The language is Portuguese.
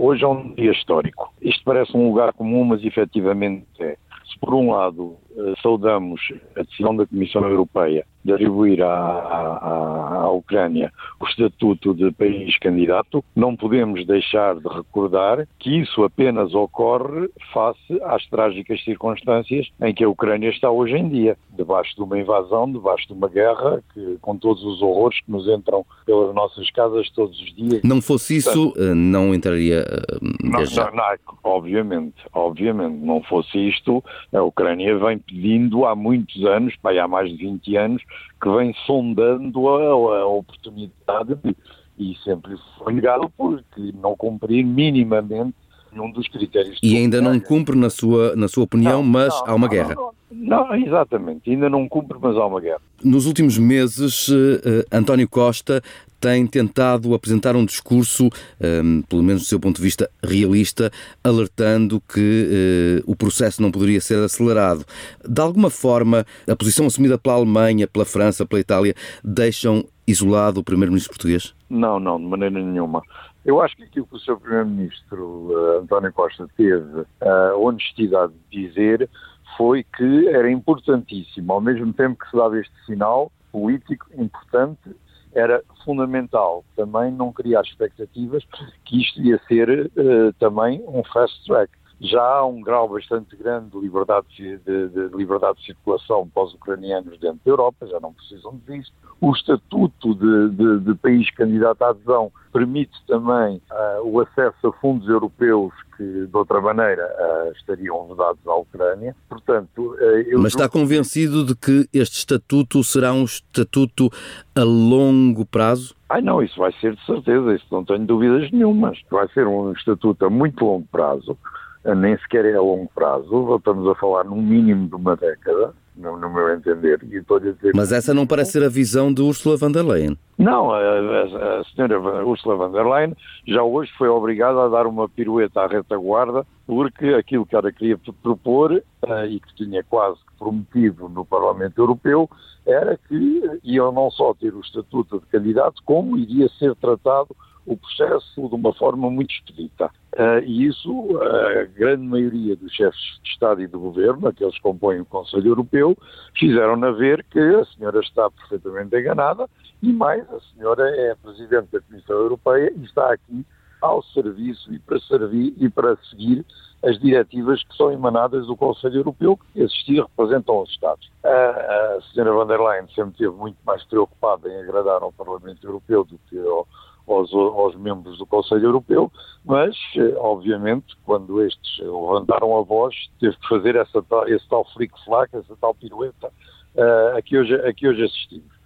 hoje é um dia histórico. Isto parece um lugar comum, mas efetivamente é. Se por um lado saudamos a decisão da Comissão Europeia de atribuir à Ucrânia o estatuto de país candidato, não podemos deixar de recordar que isso apenas ocorre face às trágicas circunstâncias em que a Ucrânia está hoje em dia, debaixo de uma invasão, debaixo de uma guerra, com todos os horrores que nos entram pelas nossas casas todos os dias. Não fosse isso, não entraria desde já. Obviamente, não fosse isto, a Ucrânia vem pedindo há muitos anos, há mais de 20 anos, que vem sondando a oportunidade e sempre foi negado porque não cumprir minimamente nenhum dos critérios. E ainda não cumpre na sua opinião, mas há uma guerra. Não, exatamente, ainda não cumpre, mas há uma guerra. Nos últimos meses, António Costa tem tentado apresentar um discurso, pelo menos do seu ponto de vista realista, alertando que o processo não poderia ser acelerado. De alguma forma, a posição assumida pela Alemanha, pela França, pela Itália, deixam isolado o primeiro-ministro português? Não, de maneira nenhuma. Eu acho que aquilo que o Sr. Primeiro-Ministro António Costa teve a honestidade de dizer foi que era importantíssimo, ao mesmo tempo que se dava este sinal político importante, era fundamental também não criar expectativas que isto ia ser também um fast track. Já há um grau bastante grande de liberdade de circulação para os ucranianos dentro da Europa, já não precisam disso. O estatuto de país candidato à adesão permite também o acesso a fundos europeus que, de outra maneira, estariam vedados à Ucrânia. Portanto, Mas está convencido de que este estatuto será um estatuto a longo prazo? Não, isso vai ser de certeza, isso não tenho dúvidas nenhumas. Vai ser um estatuto a muito longo prazo. Nem sequer é a longo prazo, estamos a falar num mínimo de uma década, no meu entender. E estou-lhe a dizer. Mas essa não parece ser a visão de Ursula von der Leyen. Não, a senhora Ursula von der Leyen já hoje foi obrigada a dar uma pirueta à retaguarda, porque aquilo que ela queria propor, e que tinha quase prometido no Parlamento Europeu, era que iam não só ter o estatuto de candidato, como iria ser tratado o processo de uma forma muito expedita. E isso, a grande maioria dos chefes de Estado e de Governo, aqueles que compõem o Conselho Europeu, fizeram-na ver que a senhora está perfeitamente enganada e mais, a senhora é a Presidente da Comissão Europeia e está aqui ao serviço e para servir e para seguir as diretivas que são emanadas do Conselho Europeu, que assistir representam os Estados. A senhora von der Leyen sempre esteve muito mais preocupada em agradar ao Parlamento Europeu do que aos membros do Conselho Europeu, mas, obviamente, quando estes levantaram a voz, teve que fazer esse tal flic-flac, essa tal pirueta a que hoje assistimos.